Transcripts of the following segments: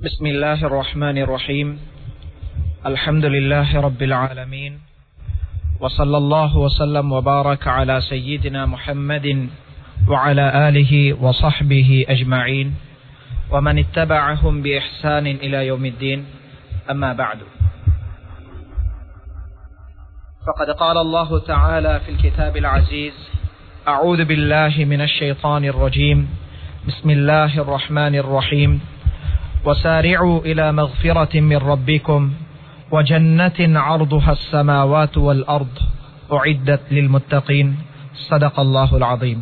بسم الله الرحمن الرحيم. الحمد لله رب العالمين، وصلى الله وسلم وبارك على سيدنا محمد وعلى آله وصحبه أجمعين ومن اتبعهم بإحسان إلى يوم الدين. أما بعد، فقد قال الله تعالى في الكتاب العزيز: أعوذ بالله من الشيطان الرجيم. بسم الله الرحمن الرحيم. وسارعوا إلى مغفرة من ربكم وجنة عرضها السماوات والأرض أعدت للمتقين. صدق الله العظيم.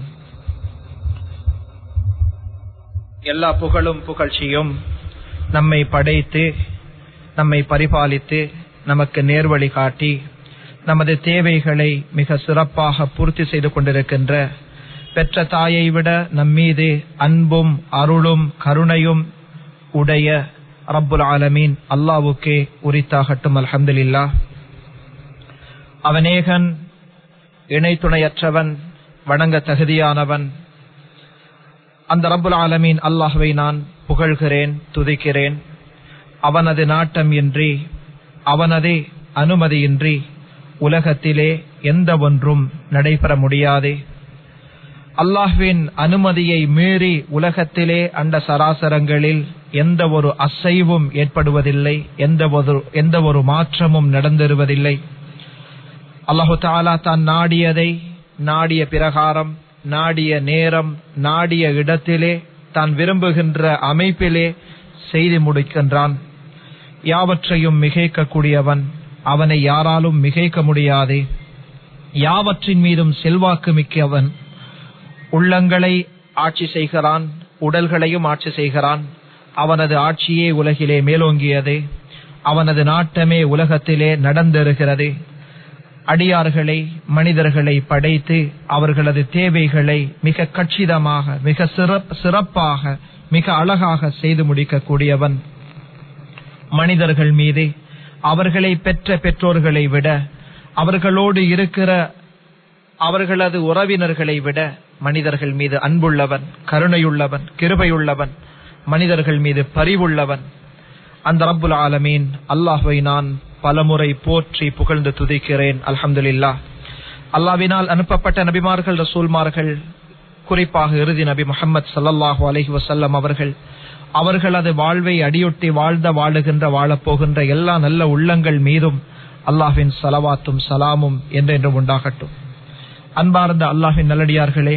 எல்லா புகழும் புகழ்ச்சியும் நம்மை படைத்து நம்மை பரிபாலித்து நமக்கு நேர்வழி காட்டி நமது தேவைகளை மிக சிறப்பாக பூர்த்தி செய்து கொண்டிருக்கின்ற பெற்ற தாயை விட நம்மீது அன்பும் அருளும் கருணையும் உடைய ரப்புல் ஆலமீன் அல்லாஹ்வுக்கே உரித்தாகட்டும். அல்ஹம்துலில்லாஹ். அவனேகன், இணை துணையற்றவன், வணங்க தகுதியானவன். அந்த ரப்புல் ஆலமீன் அல்லாஹ்வை நான் புகழ்கிறேன், துதிக்கிறேன். அவனது நாட்டம் இன்றி, அவனது அனுமதியின்றி உலகத்திலே எந்த ஒன்றும் நடைபெற முடியாது. அல்லாஹ்வின் அனுமதியை மீறி உலகத்திலே அண்ட சராசரங்களில் எந்த ஒரு அசைவும் ஏற்படுவதில்லை, எந்த ஒரு மாற்றமும் நடந்தேறுவதில்லை. அல்லாஹு தஆலா தான் நாடியதை நாடிய பிரகாரம், நாடிய நேரம், நாடிய இடத்திலே, தான் விரும்புகின்ற அமைப்பிலே செய்து முடிக்கின்றான். யாவற்றையும் மிகைக்கக்கூடியவன், அவனை யாராலும் மிகைக்க முடியாது. யாவற்றின் மீதும் செல்வாக்கு மிக்கவன். உள்ளங்களை ஆட்சி செய்கிறான், உடல்களையும் ஆட்சி செய்கிறான். அவனது ஆட்சியே உலகிலே மேலோங்கியது. அவனது நாட்டமே உலகத்திலே நடந்தேறுகிறது. அடியார்களை, மனிதர்களை படைத்து அவர்களது தேவைகளை மிக கச்சிதமாக, மிக சிறப்பாக, மிக அழகாக செய்து முடிக்கக்கூடியவன். மனிதர்கள் மீது அவர்களை பெற்ற பெற்றோர்களை விட, அவர்களோடு இருக்கிற அவர்களது உறவினர்களை விட மனிதர்கள் மீது அன்புள்ளவன், கருணையுள்ளவன், கிருபையுள்ளவன், மனிதர்கள் மீது பரிவுள்ளவன். அந்த ரப்புல் ஆலமீன் அல்லாஹ்வை நான் பலமுறை போற்றி புகழ்ந்து துதிக்கிறேன். அல்ஹம்துலில்லாஹ். அல்லாஹ்வினால் அனுப்பப்பட்ட நபிமார்கள், ரசூல்மார்கள், குறிப்பாக இறுதி நபி முஹம்மது ஸல்லல்லாஹு அலைஹி வஸல்லம் அவர்களது வாழ்வை அடியொட்டி வாழுகின்ற வாழப்போகின்ற எல்லா நல்ல உள்ளங்கள் மீதும் அல்லாஹ்வின் ஸலவாத்தும் சலாமும் என்றென்றும் உண்டாகட்டும். அன்பார்ந்த அல்லாஹ்வின் நல்லடியார்களே,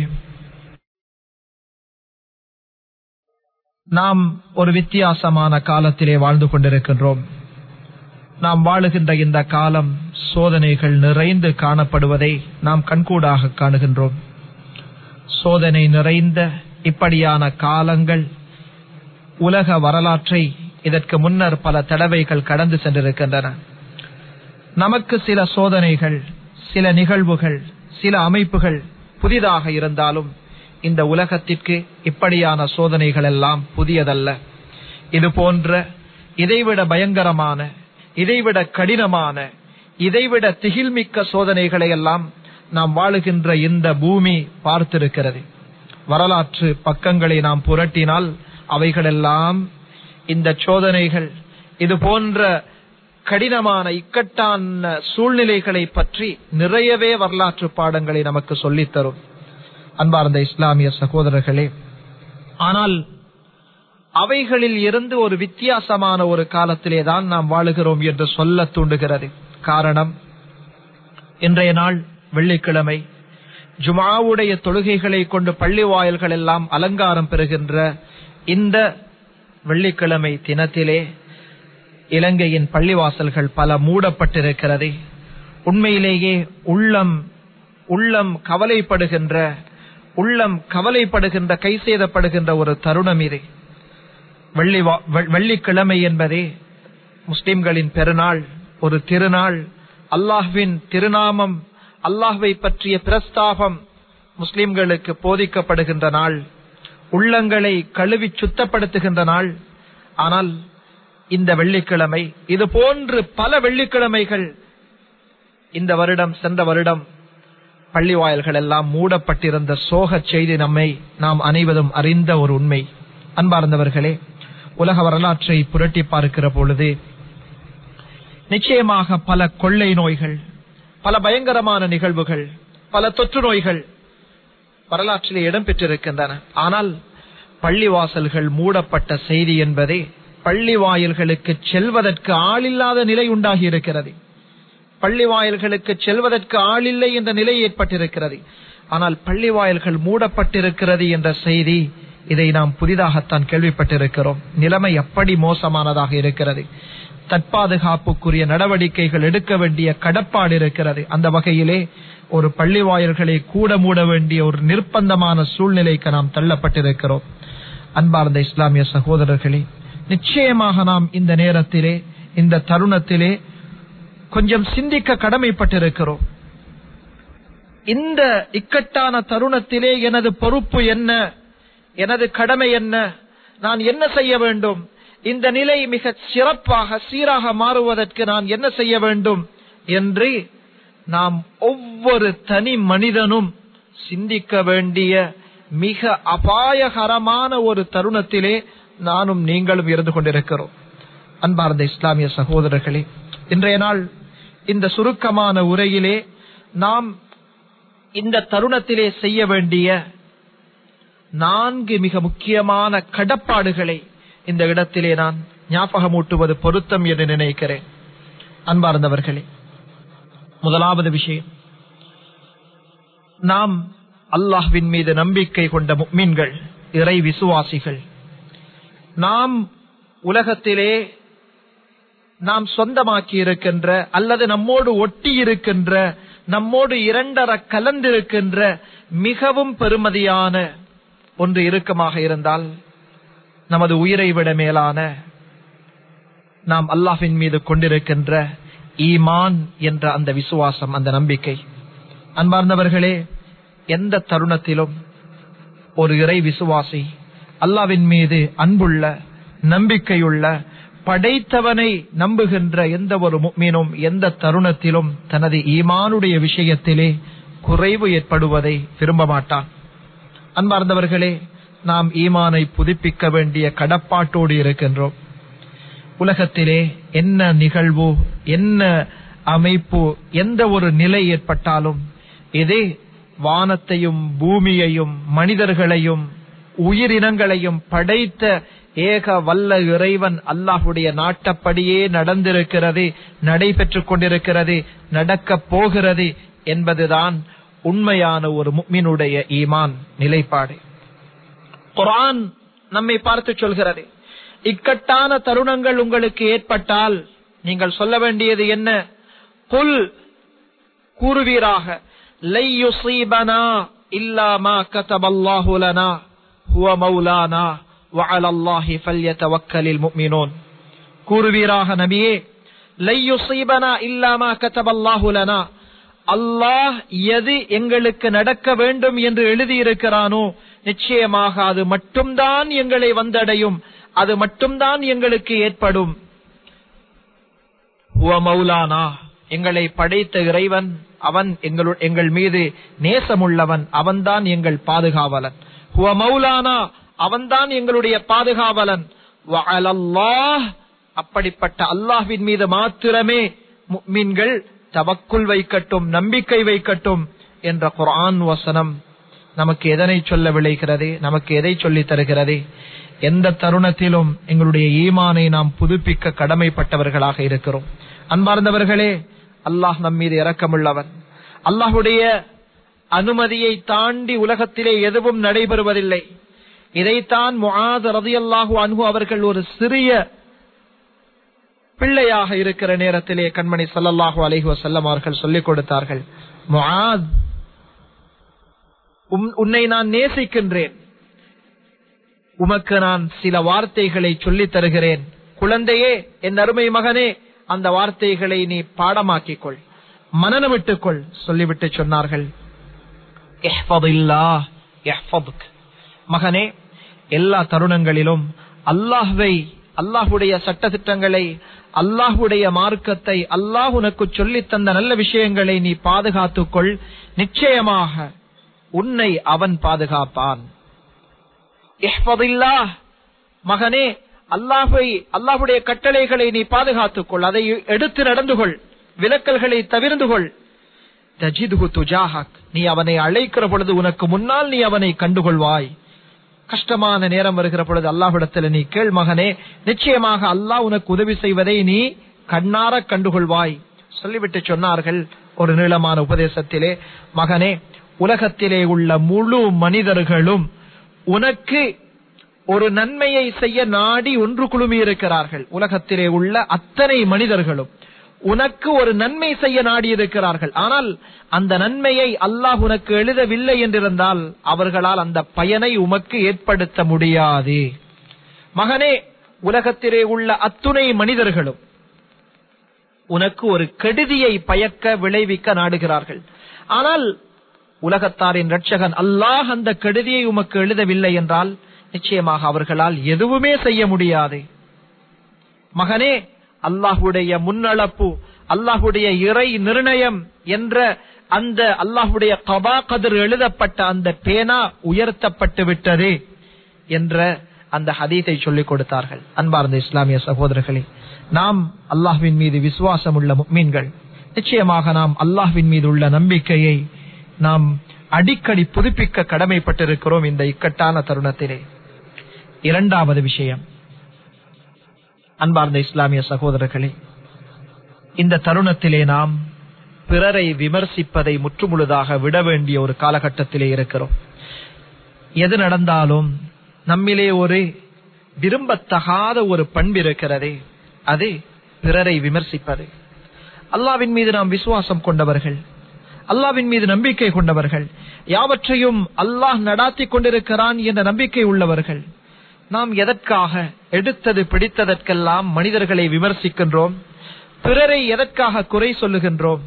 நாம் ஒரு வித்தியாசமான காலத்திலே வாழ்ந்து கொண்டிருக்கின்றோம். நாம் வாழுகின்ற இந்த காலம் சோதனைகள் நிறைந்து காணப்படுவதை நாம் கண்கூடாக காணுகின்றோம். சோதனை நிறைந்த இப்படியான காலங்கள் உலக வரலாற்றை இதற்கு முன்னர் பல தடவைகள் கடந்து சென்றிருக்கின்றன. நமக்கு சில சோதனைகள், சில நிகழ்வுகள், சில அமைப்புகள் புதிதாக இருந்தாலும் இந்த உலகத்திற்கு இப்படியான சோதனைகள் எல்லாம் புதியதல்ல. இது போன்ற இதைவிட பயங்கரமான, இதைவிட கடினமான, இதைவிட திகில்மிக்க சோதனைகளை எல்லாம் நாம் வாழுகின்ற இந்த பூமி பார்த்திருக்கிறது. வரலாற்று பக்கங்களை நாம் புரட்டினால் அவைகளெல்லாம் இந்த சோதனைகள், இது போன்ற கடினமான இக்கட்டான சூழ்நிலைகளை பற்றி நிறையவே வரலாற்று பாடங்களை நமக்கு சொல்லித்தரும். அன்பார்ந்த இஸ்லாமிய சகோதரர்களே, ஆனால் அவைகளில் இருந்து ஒரு வித்தியாசமான ஒரு காலத்திலே தான் நாம் வாழுகிறோம் என்று சொல்ல தூண்டுகிறது. காரணம், இன்றைய நாள் வெள்ளிக்கிழமை, ஜுமாவுடைய தொழுகைகளை கொண்டு பள்ளி வாயில்கள் எல்லாம் அலங்காரம் பெறுகின்ற இந்த வெள்ளிக்கிழமை தினத்திலே இலங்கையின் பள்ளிவாசல்கள் பல மூடப்பட்டிருக்கிறது. உண்மையிலேயே உள்ளம் கவலைப்படுகின்ற கை சேதப்படுகின்ற ஒரு தருணம் இது. வெள்ளிக்கிழமை என்பதே முஸ்லிம்களின் பெருநாள், ஒரு திருநாள். அல்லாஹ்வின் திருநாமம், அல்லாஹ்வை பற்றிய பிரஸ்தாபம் முஸ்லிம்களுக்கு போதிக்கப்படுகின்ற நாள், உள்ளங்களை கழுவி சுத்தப்படுத்துகின்ற நாள். ஆனால் இந்த வெள்ளிக்கிழமை, இது போன்று பல வெள்ளிக்கிழமைகள் இந்த வருடம், சென்ற வருடம் பள்ளி வாயில்கள் எல்லாம் மூடப்பட்டிருந்த சோக செய்தி நாம் அனைவரும் அறிந்த ஒரு உண்மை. அன்பார்ந்தவர்களே, உலக வரலாற்றை புரட்டி பார்க்கிற பொழுது நிச்சயமாக பல கொள்ளை நோய்கள், பல பயங்கரமான நிகழ்வுகள், பல தொற்று நோய்கள் வரலாற்றிலே இடம்பெற்றிருக்கின்றன. ஆனால் பள்ளிவாசல்கள் மூடப்பட்ட செய்தி என்பதே பள்ளி வாயில்களுக்கு செல்வதற்கு ஆளில்லாத நிலை உண்டாகி இருக்கிறது. பள்ளி வாயில்களுக்கு செல்வதற்கு ஆளில்லை என்ற நிலை ஏற்பட்டிருக்கிறது. ஆனால் பள்ளி வாயில்கள் மூடப்பட்டிருக்கிறது என்ற செய்தி, இதை நாம் புதிதாகத்தான் கேள்விப்பட்டிருக்கிறோம். நிலைமை அப்படி மோசமானதாக இருக்கிறது. தற்பாதுகாப்புக்குரிய நடவடிக்கைகள் எடுக்க வேண்டிய கடப்பாடு இருக்கிறது. அந்த வகையிலே ஒரு பள்ளி வாயில்களை கூட மூட வேண்டிய ஒரு நிர்பந்தமான சூழ்நிலைக்கு நாம் தள்ளப்பட்டிருக்கிறோம். அன்பார்ந்த இஸ்லாமிய சகோதரர்களே, நிச்சயமாக நாம் இந்த நேரத்திலே, இந்த தருணத்திலே கொஞ்சம் சிந்திக்க கடமைப்பட்டிருக்கிறோம். இந்த இக்கட்டான தருணத்திலே எனது பொறுப்பு என்ன, எனது கடமை என்ன, நான் என்ன செய்ய வேண்டும், இந்த நிலை மிக சிறப்பாக சீராக மாறுவதற்கு நான் என்ன செய்ய வேண்டும் என்று நாம் ஒவ்வொரு தனி மனிதனும் சிந்திக்க வேண்டிய மிக அபாயகரமான ஒரு தருணத்திலே நானும் நீங்களும் இருந்து கொண்டிருக்கிறோம். அன்பார்ந்த இஸ்லாமிய சகோதரர்களே, இன்றைய நாள் இந்த சுருக்கமான உரையிலே நாம் இந்த தருணத்திலே செய்ய வேண்டிய 4 மிக முக்கியமான கடப்பாடுகளை இந்த இடத்திலே நான் ஞாபகமூட்டுவது பொருத்தம் என்று நினைக்கிறேன். அன்பார்ந்தவர்களே, முதலாவது விஷயம், நாம் அல்லாஹ்வின் மீது நம்பிக்கை கொண்ட முஃமின்கள், இறை விசுவாசிகள். நாம் உலகத்திலே நாம் சொந்தமாக்கி இருக்கின்ற அல்லது நம்மோடு ஒட்டி இருக்கின்ற, நம்மோடு இரண்டர கலந்திருக்கின்ற மிகவும் பெருமதியான ஒன்று இறுக்கமாக இருந்தால் நமது உயிரை விட மேலான நாம் அல்லாஹ்வின் மீது கொண்டிருக்கின்ற ஈமான் என்ற அந்த விசுவாசம், அந்த நம்பிக்கை. அன்பார்ந்தவர்களே, எந்த தருணத்திலும் ஒரு இறை விசுவாசி, அல்லாஹ்வின் மீது அன்புள்ள, நம்பிக்கையுள்ள, படைத்தவனை நம்புகின்ற எந்த ஒரு முஃமினும் எந்த தருணத்திலும் தனது ஈமானுடைய விஷயத்திலே குறைவு ஏற்படுவதை விரும்ப மாட்டான். அன்பார்ந்தவர்களே, நாம் ஈமானை புதுப்பிக்க வேண்டிய கடப்பாட்டோடு இருக்கின்றோம். உலகத்திலே என்ன நிகழ்வு, என்ன அமைப்பு, எந்த ஒரு நிலை ஏற்பட்டாலும் இதே வானத்தையும் பூமியையும் மனிதர்களையும் உயிரினங்களையும் படைத்த ஏக வல்ல இறைவன் அல்லாஹ்வுடைய நாட்டப்படியே நடந்திருக்கிறது, நடைபெற்றுக் கொண்டிருக்கிறது, நடக்கப் போகிறது என்பதுதான் உண்மையான ஒரு முஃமினுடைய ஈமான் நிலைப்பாடு. குர்ஆன் நம்மை பார்த்து சொல்கிறது, இக்கட்டான தருணங்கள் உங்களுக்கு ஏற்பட்டால் நீங்கள் சொல்ல வேண்டியது என்ன? குல், கூறுவீராக, லை யுஸீபனா இல்லா மா கதபல்லாஹு லனா ஹுவ மௌலானா வ அலல்லாஹி ஃபல்யதவக்கலில் முஃமினூன். கூறுவீராக நபியே, லை யுஸீபனா இல்லா மா கதபல்லாஹு லனா, அல்லாஹ் எது எங்களுக்கு நடக்க வேண்டும் என்று எழுதியிருக்கிறானோ நிச்சயமாக அது மட்டும்தான் எங்களை வந்தடையும், அது மட்டும்தான் எங்களுக்கு ஏற்படும். ஹுவ மௌலானா, எங்களை படைத்த இறைவன், அவன் எங்கள் மீது நேசமுள்ளவன், அவன்தான் எங்கள் பாதுகாவலன். ஹுவ மௌலானா, அவன்தான் எங்களுடைய பாதுகாவலன். வ அலல்லாஹ், அப்படிப்பட்ட அல்லாஹ்வின் மீது மாத்திரமே முஃமின்கள் தவக்குல் வைக்கட்டும், நம்பிக்கை வைக்கட்டும் என்ற குர்ஆன் வசனம் நமக்கு எதனை சொல்ல விளைகிறது, நமக்கு எதை சொல்லி தருகிறது? எந்த தருணத்திலும் எங்களுடைய ஈமானை நாம் புதுப்பிக்க கடமைப்பட்டவர்களாக இருக்கிறோம். அன்பார்ந்தவர்களே, அல்லாஹ் நம் மீது இரக்கமுள்ளவன். அல்லாஹ்வுடைய அனுமதியை தாண்டி உலகத்திலே எதுவும் நடைபெறுவதில்லை. இதைத்தான் முஆத் ரலியல்லாஹு அன்ஹு அவர்கள் ஒரு சிறிய பிள்ளையாக இருக்கிற நேரத்திலே கண்மணி ஸல்லல்லாஹு அலைஹி வஸல்லம் அவர்கள் சொல்லிக் கொடுத்தார்கள், முஆத், உன்னை நான் நேசிக்கின்றேன், உமக்கு நான் சில வார்த்தைகளை சொல்லித் தருகிறேன். குழந்தையே, என் அருமை மகனே, அந்த வார்த்தைகளை நீ பாடமாக்கிக்கொள், மனனமிட்டுக்கொள். சொல்லிவிட்டு சொன்னார்கள், இஹ்ஃபதில்லாஹ் யஹ்ஃபதுக். மகனே, எல்லா தருணங்களிலும் அல்லாஹ்வை, அல்லாஹ்வுடைய சட்டதிட்டங்களை, அல்லாஹ்வுடைய மார்க்கத்தை, அல்லாஹ் உனக்கு சொல்லித் தந்த நல்ல விஷயங்களை நீ பாதுகாத்துக்கொள். நிச்சயமாக உன்னை அவன் பாதுகாப்பான். இஹ்ஃபதில்லாஹ், மகனே, அல்லாஹ்வுடைய கட்டளைகளை நீ பாதுகாத்துக் கொள், அதை எடுத்து நடந்து கொள், விலக்கல்களை தவிர்ந்து கொள். தஜிதுஹு துஜாஹக், நீ அவனை அழைக்கிற பொழுது உனக்கு முன்னால் நீ அவனை கண்டுகொள்வாய். கஷ்டமான நேரம் வருகிற பொழுது அல்லாஹ்விடத்தில் நீ கேள் மகனே, நிச்சயமாக அல்லாஹ் உனக்கு உதவி செய்வதை நீ கண்ணார கண்டுகொள்வாய். சொல்லிவிட்டு சொன்னார்கள் ஒரு நீளமான உபதேசத்திலே, மகனே, உலகத்திலே உள்ள முழு மனிதர்களும் உனக்கு ஒரு நன்மையை செய்ய நாடி ஒன்று குழுமி இருக்கிறார்கள். உலகத்திலே உள்ள அத்தனை மனிதர்களும் உனக்கு ஒரு நன்மை செய்ய நாடி இருக்கிறார்கள். ஆனால் அந்த நன்மையை அல்லாஹ் உனக்கு எழுதவில்லை என்றிருந்தால் அவர்களால் அந்த பயனை உமக்கு ஏற்படுத்த முடியாது. மகனே, உலகத்திலே உள்ள அத்துணை மனிதர்களும் உனக்கு ஒரு கெடுதியை பயக்க விளைவிக்க நாடுகிறார்கள். ஆனால் உலகத்தாரின் இரட்சகன் அல்லாஹ் அந்த கெடுதியை உமக்கு எழுதவில்லை என்றால் நிச்சயமாக அவர்களால் எதுவுமே செய்ய முடியாது. மகனே, அல்லாஹ்வுடைய முன்னளப்பு, அல்லாஹ்வுடைய இறை நிர்ணயம் என்ற அந்த அல்லாஹ்வுடைய கபா கதிர் எழுதப்பட்ட அந்த பேனா உயர்த்தப்பட்டு விட்டது என்ற அந்த ஹதீஸை சொல்லிக் கொடுத்தார்கள். அன்பார்ந்த இஸ்லாமிய சகோதரர்களே, நாம் அல்லாஹ்வின் மீது விசுவாசம் உள்ள முஃமின்கள். நிச்சயமாக நாம் அல்லாஹ்வின் மீது உள்ள நம்பிக்கையை நாம் அடிக்கடி புதுப்பிக்க கடமைப்பட்டிருக்கிறோம் இந்த இக்கட்டான தருணத்திலே. இரண்டாவது விஷயம், அன்பார்ந்த இஸ்லாமிய சகோதரர்களே, இந்த தருணத்திலே நாம் பிறரை விமர்சிப்பதை முற்றுமுழுதாக விட வேண்டிய ஒரு காலகட்டத்திலே இருக்கிறோம். எது நடந்தாலும் நம்மிலே ஒரு விரும்பத்தகாத ஒரு பண்பு இருக்கிறது, அது பிறரை விமர்சிப்பது. அல்லாஹ்வின் மீது நாம் விசுவாசம் கொண்டவர்கள், அல்லாஹ்வின் மீது நம்பிக்கை கொண்டவர்கள், யாவற்றையும் அல்லாஹ் நடாத்தி கொண்டிருக்கிறான் என்ற நம்பிக்கை உள்ளவர்கள், நாம் எதற்காக எடுத்தது பிடித்ததற்கெல்லாம் மனிதர்களை விமர்சிக்கின்றோம்? பிறரை எதற்காக குறை சொல்லுகின்றோம்?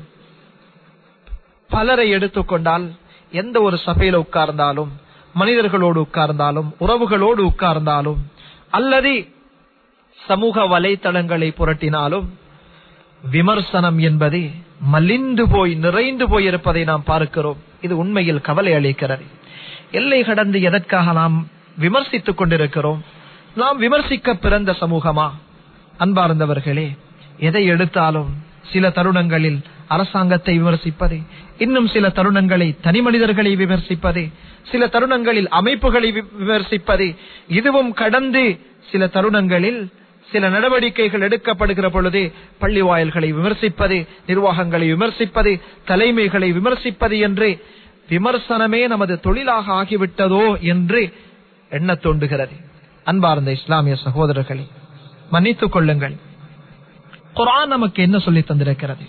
பலரை எடுத்துக்கொண்டால் எந்த ஒரு சபையில உட்கார்ந்தாலும், மனிதர்களோடு உட்கார்ந்தாலும், உறவுகளோடு உட்கார்ந்தாலும், அல்லது சமூக வலைத்தளங்களை புரட்டினாலும் விமர்சனம் என்பது மலிந்து போய் நிறைந்து போய் இருப்பதை நாம் பார்க்கிறோம். இது உண்மையில் கவலை அளிக்கிறது. எல்லை கடந்து எதற்காக நாம் விமர்சித்துக் கொண்டிருக்கிறோம்? நாம் விமர்சிக்க பிறந்த சமூகமா? அன்பார்ந்தவர்களே, எதை எடுத்தாலும் சில தருணங்களில் அரசாங்கத்தை விமர்சிப்பது, இன்னும் சில தருணங்களை தனி மனிதர்களை விமர்சிப்பது, சில தருணங்களில் அமைப்புகளை விமர்சிப்பது, இதுவும் கடந்து சில தருணங்களில் சில நடவடிக்கைகள் எடுக்கப்படுகிற பொழுது பள்ளி வாயில்களை விமர்சிப்பது, நிர்வாகங்களை விமர்சிப்பது, தலைமைகளை விமர்சிப்பது என்று விமர்சனமே நமது தொழிலாக ஆகிவிட்டதோ என்று எண்ண தோன்றுகிறது. அன்பார்ந்த இஸ்லாமிய சகோதரர்களே, மன்னித்துக் கொள்ளுங்கள், குர்ஆன் நமக்கு என்ன சொல்லி தந்திருக்கிறது?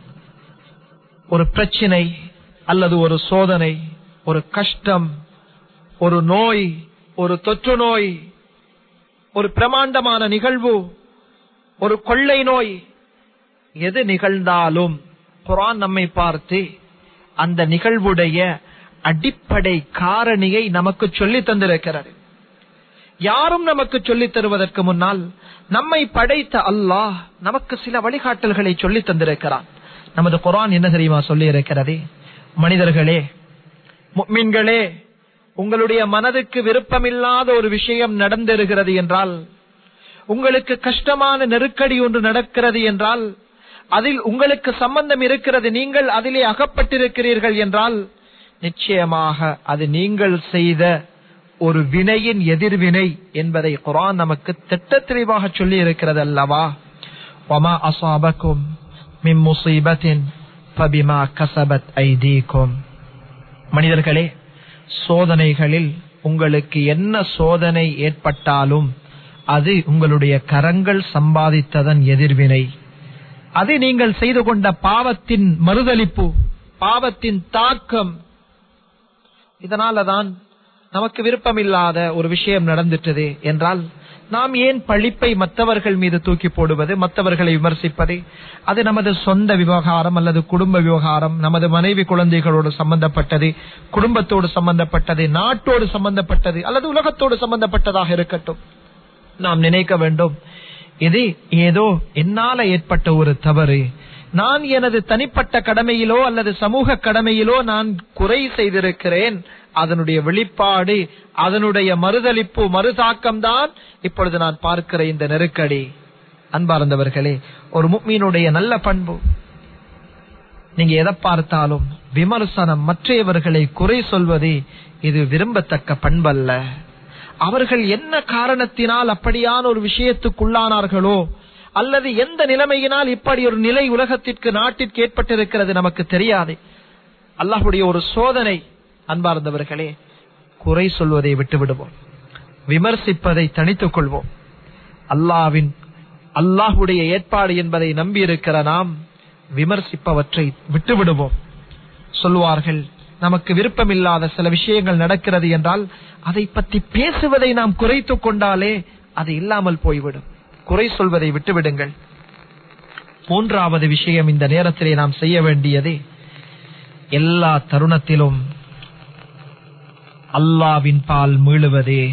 ஒரு பிரச்சினை அல்லது ஒரு சோதனை, ஒரு கஷ்டம், ஒரு நோய், ஒரு தொற்று நோய், ஒரு பிரமாண்டமான நிகழ்வு, ஒரு கொள்ளை நோய், எது நிகழ்ந்தாலும் குர்ஆன் நம்மை பார்த்து அந்த நிகழ்வுடைய அடிப்படை காரணியை நமக்கு சொல்லி தந்திருக்கிறது. யாரும் நமக்கு சொல்லித் தருவதற்கு முன்னால் நம்மை படைத்த அல்லாஹ் நமக்கு சில வழிகாட்டல்களை சொல்லி தந்திருக்கிறான். நமது குர்ஆன் என்ன தெரியுமா சொல்லி இருக்கிறது? மனிதர்களே, முஃமின்களே, உங்களுடைய மனதுக்கு விருப்பமில்லாத ஒரு விஷயம் நடந்திருக்கிறது என்றால், உங்களுக்கு கஷ்டமான நெருக்கடி ஒன்று நடக்கிறது என்றால், அதில் உங்களுக்கு சம்பந்தம் இருக்கிறது, நீங்கள் அதிலே அகப்பட்டிருக்கிறீர்கள் என்றால், நிச்சயமாக அது நீங்கள் செய்த ஒரு வினையின் எதிர்வினை என்பதை குர்ஆன் நமக்கு திட்ட தெளிவாக சொல்லி இருக்கிறது அல்லவா? வமா அஸாபகும் மின் முஸீபத்தின் ஃபபிமா கஸபத் ஐதீகும். மனிதர்களே, சோதனைகளில் உங்களுக்கு என்ன சோதனை ஏற்பட்டாலும் அது உங்களுடைய கரங்கள் சம்பாதித்ததன் எதிர்வினை. அது நீங்கள் செய்து கொண்ட பாவத்தின் மறுதலிப்பு, பாவத்தின் தாக்கம். இதனாலதான் நமக்கு விருப்பமில்லாத ஒரு விஷயம் நடந்துட்டது என்றால் நாம் ஏன் பழிப்பை மற்றவர்கள் மீது தூக்கி போடுவது, மற்றவர்களை விமர்சிப்பது? அது நமது சொந்த விவகாரம் அல்லது குடும்ப விவகாரம், நமது மனைவி குழந்தைகளோடு சம்பந்தப்பட்டது, குடும்பத்தோடு சம்பந்தப்பட்டது, நாட்டோடு சம்பந்தப்பட்டது அல்லது உலகத்தோடு சம்பந்தப்பட்டதாக இருக்கட்டும். நாம் நினைக்க வேண்டும், இது ஏதோ என்னால ஏற்பட்ட ஒரு தவறு, நான் எனது தனிப்பட்ட கடமையிலோ அல்லது சமூக கடமையிலோ நான் குறை செய்திருக்கிறேன், அதனுடைய வெளிப்பாடு, அதனுடைய மறுதளிப்பு, மறுதாக்கம் தான் இப்பொழுது நான் பார்க்கிற இந்த நெருக்கடி. அன்பார்ந்தவர்களே, ஒரு முஃமினுடைய நல்ல பண்பு, நீங்க எதை பார்த்தாலும் விமர்சனம், மற்றவர்களை குறை சொல்வது, இது விரும்பத்தக்க பண்பல்ல. அவர்கள் என்ன காரணத்தினால் அப்படியான ஒரு விஷயத்துக்குள்ளானார்களோ, அல்லது எந்த நிலைமையினால் இப்படி ஒரு நிலை உலகத்திற்கு, நாட்டிற்கு ஏற்பட்டிருக்கிறது நமக்கு தெரியாது. அல்லாஹ்வுடைய ஒரு சோதனை. அன்பார்ந்தவர்களே, குறை சொல்வதை விட்டுவிடுவோம், விமர்சிப்பதை தனித்துக் கொள்வோம். அல்லாஹ்வுடைய ஏற்பாடு என்பதை நம்பி இருக்கிற நாம் விமர்சிப்பவற்றை விட்டுவிடுவோம். சொல்லுவார்கள், நமக்கு விருப்பமில்லாத சில விஷயங்கள் நடக்கிறது என்றால் அதை பற்றி பேசுவதை நாம் குறைத்துக் கொண்டாலே அது இல்லாமல் போய்விடும். குறை சொல்வதை விட்டுவிடுங்கள். மூன்றாவது விஷயம், இந்த நேரத்திலே நாம் செய்ய வேண்டியது, எல்லா தருணத்திலும் அல்லாஹ்வின் பால் மீளுவதே.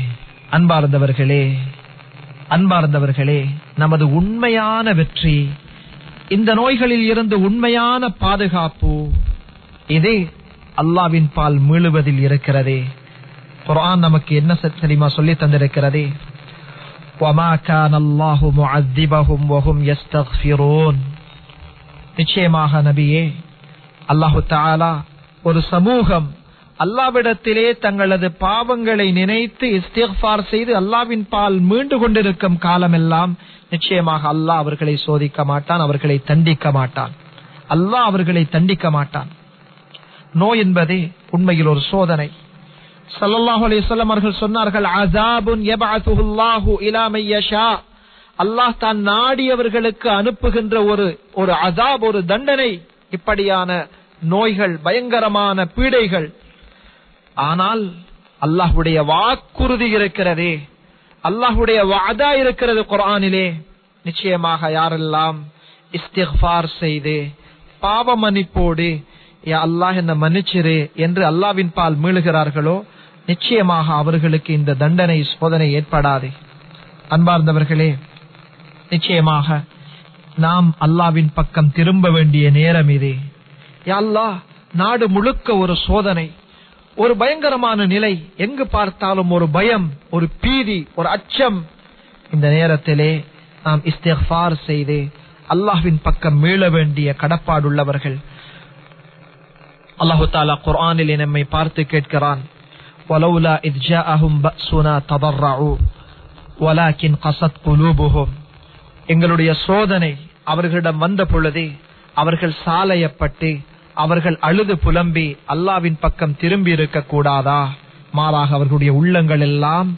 அன்பார்ந்தவர்களே, நமது உண்மையான வெற்றி, இந்த நோய்களில் இருந்து உண்மையான பாதுகாப்பு, இது அல்லாஹ்வின் பால் மீளுவதில் இருக்கிறதே. குர்ஆன் நமக்கு என்ன தெரியுமா சொல்லி தந்திருக்கிறது? وَمَا كَانَ اللَّهُ مُعَذِّبَهُمْ وَهُمْ يَسْتَغْفِرُونَ. நிச்சயமாக நபியே, அல்லாஹு தஆலா ஒரு சமூகம் அல்லாஹ்விடத்திலே தங்களது பாவங்களை நினைத்து இஸ்திக்ஃபார் செய்து அல்லாஹ்வின் பால் மீண்டு கொண்டிருக்கும் காலமெல்லாம் நிச்சயமாக அல்லாஹ் அவர்களை சோதிக்க மாட்டான், அவர்களை தண்டிக்க மாட்டான். அல்லாஹ் அவர்களை தண்டிக்க மாட்டான். நோய் என்பது உண்மையில் ஒரு சோதனை. ஸல்லல்லாஹு அலைஹி வஸல்லம் அவர்கள் சொன்னார்கள், அஸாபுன் யபஅதுல்லாஹு இலா மை யஷா. அல்லாஹ் தான் நாடியவர்களுக்கு அனுப்புகின்ற ஒரு அஸாப், ஒரு தண்டனை. இப்படியான நோய்கள், பயங்கரமான பீடைகள். ஆனால் அல்லாஹ்வுடைய வாக்குறுதி இருக்கிறதே, அல்லாஹ்வுடைய வஅதா இருக்கிறது குர்ஆனிலே. நிச்சயமாக யாரெல்லாம் இஸ்திக்ஃபார் செய்து பாவ மன்னிப்போடு, யா அல்லாஹ் என்ன மன்னிச்சிரு என்று அல்லாஹ்வின் பால் மீளுகிறார்களோ, நிச்சயமாக அவர்களுக்கு இந்த தண்டனை, சோதனை ஏற்படாது. அன்பார்ந்தவர்களே, நிச்சயமாக நாம் அல்லாஹ்வின் பக்கம் திரும்ப வேண்டிய நேரம் இது. யா அல்லாஹ், நாடு முழுக்க ஒரு சோதனை, ஒரு பயங்கரமான நிலை, எங்கு பார்த்தாலும் ஒரு பயம், ஒரு பீதி, ஒரு அச்சம். இந்த நேரத்திலே நாம் இஸ்திக்ஃபார் செய்து அல்லாஹ்வின் பக்கம் மீள வேண்டிய கடப்பாடுள்ளவர்கள். அல்லாஹு தஆலா குர்ஆனிலே நம்மை பார்த்து கேட்கிறான், வலௌலா இத் ஜாஅஹும் பஅஸுனா ததர்ரஉ வலாக்கின் கஸத் குலூபுஹும். எங்களுடைய சோதனை அவர்களிடம் வந்த பொழுது அவர்கள் சாலையப்பட்டு, அவர்கள் அழுது புலம்பி அல்லாஹ்வின் பக்கம் திரும்பி இருக்க கூடாதா? மாறாக அவர்களுடைய உள்ளங்கள் எல்லாம்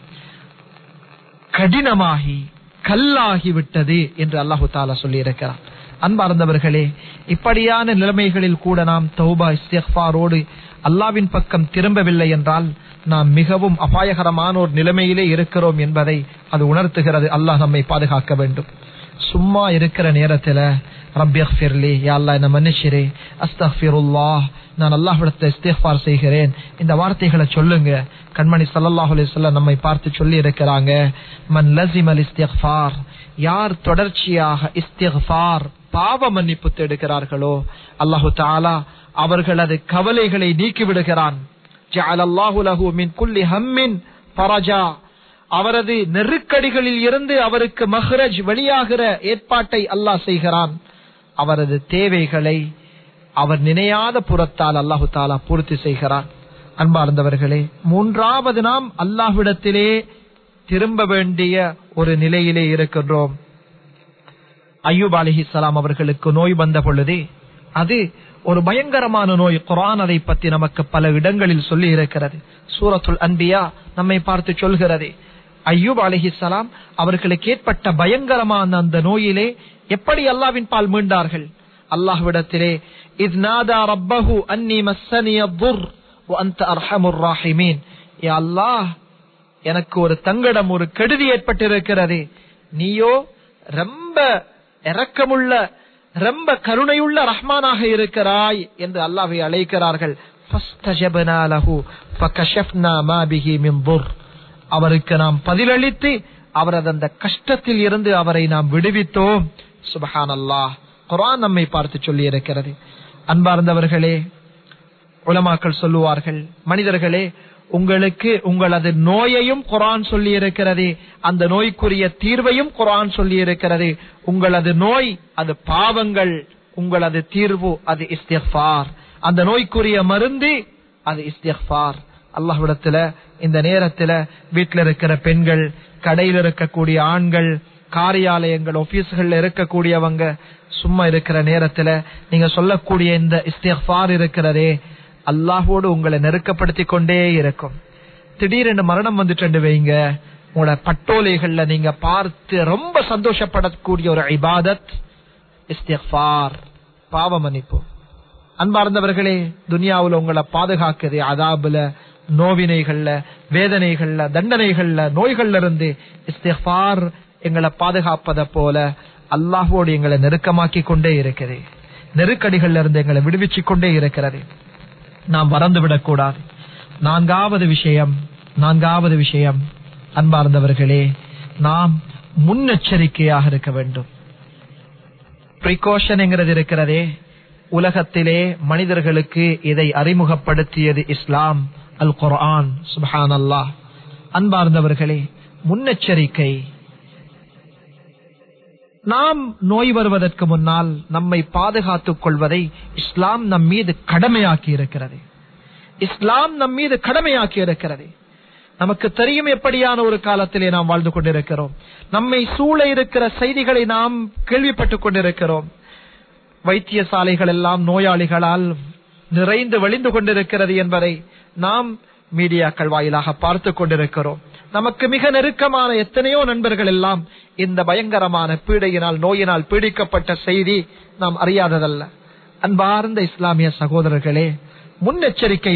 கடினமாகி கல்லாகி விட்டது என்று அல்லாஹு தஆலா சொல்லி இருக்கிறார். அன்பார்ந்தவர்களே, இப்படியான நிலைமைகளில் கூட நாம் தௌபா, இஸ்திக்ஃபாரோடு அல்லாஹ்வின் பக்கம் திரும்பவில்லை என்றால் நாம் மிகவும் அபாயகரமான ஒரு நிலைமையிலே இருக்கிறோம் என்பதை அது உணர்த்துகிறது. அல்லாஹ் நம்மை பாதுகாக்க வேண்டும். சும்மா இருக்கிற நேரத்தில் ரப்பியக்ஃபிர்லி, யா அல்லாஹ் என்ன மன்னிச்சிரே, அஸ்தக்ஃபிருல்லாஹ், நான் அல்லாஹ்விடத்தில் இஸ்திக்ஃபார் செய்கிறேன், இந்த வார்த்தைகளை சொல்லுங்க. கண்மணி ஸல்லல்லாஹு அலைஹி வஸல்லம் நம்மை பார்த்து சொல்லி இருக்கிறாங்க, மன் லஸிமல் இஸ்திக்ஃபார், யார் தொடர்ச்சியாக இஸ்திக்ஃபார், பாவ மன்னிப்பு தேடுகிறார்களோ, அல்லாஹு தஆலா அவர்களது கவலைகளை நீக்கி விடுகிறான். ஜஅலல்லாஹு லஹு மின் குல்லி ஹம்மின் ஃபரஜா, அவரது நெருக்கடிகளில் இருந்து அவருக்கு மஹ்ரஜ், வெளியாகிற ஏற்பாட்டை அல்லாஹ் செய்கிறான். அவரது தேவைகளை அவர் நினையாத புறத்தால் அல்லாஹு தஆலா பூர்த்தி செய்கிறான். அன்பார்ந்தவர்களே, மூன்றாவது நாம் அல்லாஹ்விடத்திலே திரும்ப வேண்டிய ஒரு நிலையிலே இருக்கின்றோம். அய்யூப் அலைஹிஸ்ஸலாம் அவர்களுக்கு நோய் வந்த பொழுது அது ஒரு பயங்கரமான நோய். குர்ஆன் அதை பற்றி நமக்கு பல இடங்களில் சொல்லி இருக்கிறது. சூரத்துல் அன்பியா நம்மை பார்த்து சொல்கிறது, அய்யூப் அலைஹிஸ்ஸலாம் அவர்களுக்கு ஏற்பட்ட பயங்கரமான அந்த நோயிலே எப்படி அல்லாஹ்வின் பால் மீண்டார்கள். அல்லாஹ்விடத்திலே இத் நாதா ரப்பஹு அன்னி மஸ்ஸனிய துர் வ அன்த அர்ஹமுர் ராஹிமீன், யா அல்லாஹ், எனக்கு ஒரு தங்கடம், ஒரு கெடுதி ஏற்பட்டிருக்கிறது, நீயோ ரொம்ப இரக்கமுள்ள, ரொம்ப கருணையுள்ள ரஹ்மானாக இருக்கிறாய் என்று அல்லாஹ்வை அழைக்கிறார்கள். ஃபஸ்தஜப்னா லஹு ஃபகஷஃப்னா மா பிஹி மின் துர், அவருக்கு நாம் பதிலளித்து அவரது அந்த கஷ்டத்தில் இருந்து அவரை நாம் விடுவித்தோம். சுப்ஹானல்லாஹ், குர்ஆன் நம்மை பார்த்து சொல்லி இருக்கிறது. அன்பார்ந்தவர்களே, உலமாக்கள் சொல்லுவார்கள், மனிதர்களே உங்களுக்கு உங்களது நோயையும் குர்ஆன் சொல்லி இருக்கிறது, அந்த நோய்க்குரிய தீர்வையும் குர்ஆன் சொல்லி இருக்கிறது. உங்களது நோய் அது பாவங்கள், உங்களது தீர்வு அது இஸ்திக்ஃபார். அந்த நோய்க்குரிய மருந்து அது இஸ்திக்ஃபார். அல்லாஹ்விடத்துல இந்த நேரத்துல வீட்டில் இருக்கிற பெண்கள், கடையில் இருக்கக்கூடிய ஆண்கள், காரியாலயங்கள், ஆபீஸ்கள் இருக்கக்கூடியவங்க சும்மா இருக்கிற நேரத்துல நீங்க சொல்லக்கூடிய இந்த இஸ்திக்ஃபார் இருக்கிறதே, அல்லாஹ்வோடு உங்களை நெருக்கப்படுத்தி கொண்டே இருக்கும். திடீரென்று மரணம் வந்துட்டு வைங்க, உங்களோட பட்டோலைகள்ல நீங்க பார்த்து ரொம்ப சந்தோஷப்படக்கூடிய ஒரு இபாதத் இஸ்திக்ஃபார், பாவ மன்னிப்பு. அன்பார்ந்தவர்களே, துனியாவுல உங்களை பாதுகாக்குது அதாபுல, நோவினைகள்ல, வேதனைகள்ல, தண்டனைகள்ல, நோய்கள்ல இருந்து இஸ்திக்ஃபார் எங்களை பாதுகாப்பதை போல அல்லாஹ்வோடு எங்களை நெருக்கமாக்கி கொண்டே இருக்கிறது, நெருக்கடிகள்ல இருந்து எங்களை விடுவிச்சு கொண்டே இருக்கிறது. நாம் மறந்துவிடக் கூடாது. நான்காவது விஷயம் அன்பார்ந்தவர்களே, நாம் முன்னெச்சரிக்கையாக இருக்க வேண்டும். பிரிகாஷன் என்கிறது இருக்கிறதே, உலகத்திலே மனிதர்களுக்கு இதை அறிமுகப்படுத்தியது இஸ்லாம், அல் குர்ஆன். சுப்ஹானல்லாஹ். அன்பார்ந்தவர்களே, முன்னெச்சரிக்கை. நாம் நோய் வருவதற்கு முன்னால் நம்மை பாதுகாத்துக் கொள்வதை இஸ்லாம் நம் மீது கடமையாக்கி இருக்கிறது. நமக்கு தெரியும் எப்படியான ஒரு காலத்திலே நாம் வாழ்ந்து கொண்டிருக்கிறோம். நம்மை சூழ இருக்கிற செய்திகளை நாம் கேள்விப்பட்டுக் கொண்டிருக்கிறோம். வைத்தியசாலைகள் எல்லாம் நோயாளிகளால் நிறைந்து வழிந்து கொண்டிருக்கிறது என்பதை நாம் மீடியாக்கள் வாயிலாக பார்த்து கொண்டிருக்கிறோம். நமக்கு மிக நெருக்கமான எத்தனையோ நண்பர்கள் எல்லாம் இந்த பயங்கரமான பீடையினால், நோயினால் பீடிக்கப்பட்ட செய்தி நாம் அறியாததல்ல. அன்பார்ந்த இஸ்லாமிய சகோதரர்களே, முன்னெச்சரிக்கை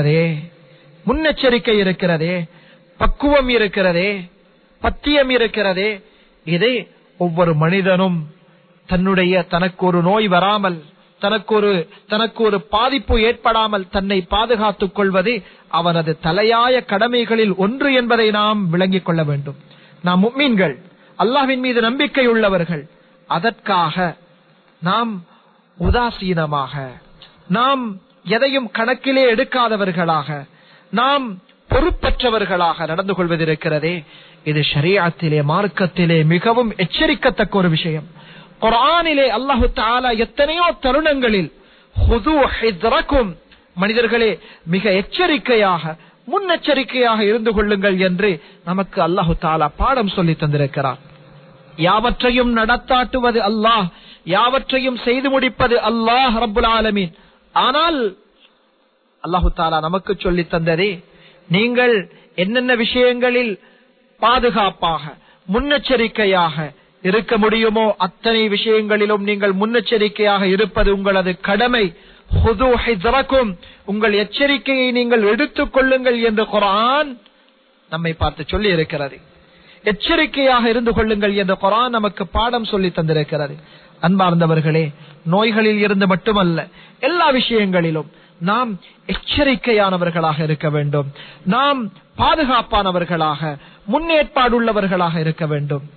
இருக்கிறதே, பக்குவம் இருக்கிறதே, பத்தியம் இருக்கிறதே, இதை ஒவ்வொரு மனிதனும் தனக்கு ஒரு நோய் வராமல், தனக்கு ஒரு பாதிப்பு ஏற்படாமல் தன்னை பாதுகாத்துக் கொள்வது அவனது தலையாய கடமைகளில் ஒன்று என்பதை நாம் விளங்கிக் கொள்ள வேண்டும். நாம் முஃமின்கள், அல்லாஹ்வின் மீது நம்பிக்கை உள்ளவர்கள். அதற்காக நாம் உதாசீனமாக, நாம் எதையும் கணக்கிலே எடுக்காதவர்களாக, நாம் பொறுப்பற்றவர்களாக நடந்து கொள்வதிருக்கிறதே, இது ஷரீஅத்திலே, மார்க்கத்திலே மிகவும் எச்சரிக்கத்தக்க ஒரு விஷயம். குர்ஆனிலே அல்லாஹு தஆலா எத்தனையோ தருணங்களில் ஹுது ஹித்ரக்கும், மனிதர்களே மிக எச்சரிக்கையாக, முன்னெச்சரிக்கையாக இருந்து கொள்ளுங்கள் என்று நமக்கு அல்லாஹு தஆலா பாடம் சொல்லி தந்திருக்கிறார். யாவற்றையும் நடத்தாட்டுவது அல்லாஹ், யாவற்றையும் செய்து முடிப்பது அல்லாஹ் ரப்புல் ஆலமீன். ஆனால் அல்லாஹு தஆலா நமக்கு சொல்லி தந்ததே, நீங்கள் என்னென்ன விஷயங்களில் பாதுகாப்பாக, முன்னெச்சரிக்கையாக இருக்க முடியுமோ அத்தனை விஷயங்களிலும் நீங்கள் முன்னெச்சரிக்கையாக இருப்பது உங்களது கடமை. ஹுது ஹித்ரக்கும், உங்கள் எச்சரிக்கையை நீங்கள் எடுத்துக் கொள்ளுங்கள் என்று குர்ஆன் நம்மை பார்த்து சொல்லி இருக்கிறது. எச்சரிக்கையாக இருந்து கொள்ளுங்கள் என்று குர்ஆன் நமக்கு பாடம் சொல்லி தந்திருக்கிறது. அன்பார்ந்தவர்களே, நோய்களில் இருந்து மட்டுமல்ல, எல்லா விஷயங்களிலும் நாம் எச்சரிக்கையானவர்களாக இருக்க வேண்டும். நாம் பாதுகாப்பானவர்களாக, முன்னேற்பாடுள்ளவர்களாக இருக்க வேண்டும்.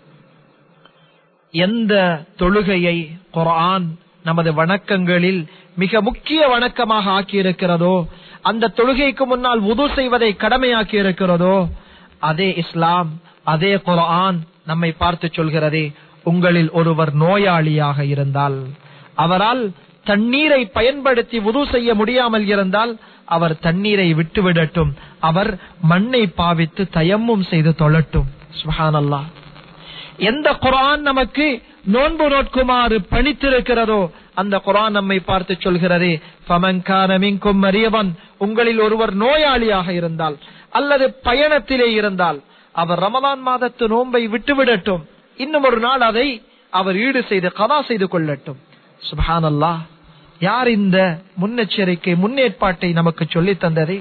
எந்த தொழுகையை குர்ஆன் நமது வணக்கங்களில் மிக முக்கிய வணக்கமாக ஆக்கியிருக்கிறதோ, அந்த தொழுகைக்கு முன்னால் வுது செய்வதை கடமையாக்கி இருக்கிறதோ, அதே இஸ்லாம், அதே குர்ஆன் நம்மை பார்த்து சொல்கிறதே, உங்களில் ஒருவர் நோயாளியாக இருந்தால், அவரால் தண்ணீரை பயன்படுத்தி வுது செய்ய முடியாமல் இருந்தால் அவர் தண்ணீரை விட்டுவிடட்டும், அவர் மண்ணை பாவித்து தயம்மும் செய்து தொழட்டும். சுப்ஹானல்லாஹ். எந்த குர்ஆன் நமக்கு நோன்பு நோட்குமாறு பணித்திருக்கிறதோ அந்த குர்ஆன் நம்மை பார்த்து சொல்கிறது, ஃபமன் கான மின்கும் மரியவன், உங்களில் ஒருவர் நோயாளியாக இருந்தால் அல்லது பயணத்திலே இருந்தால் அவர் ரமலான் மாதத்து நோன்பை விட்டுவிடட்டும், இன்னும் ஒரு நாள் அதை அவர் ஈடு செய்து கதா செய்து கொள்ளட்டும். சுப்ஹானல்லாஹ். யார் இந்த முன்னெச்சரிக்கை, முன்னேற்பாட்டை நமக்கு சொல்லி தந்தது?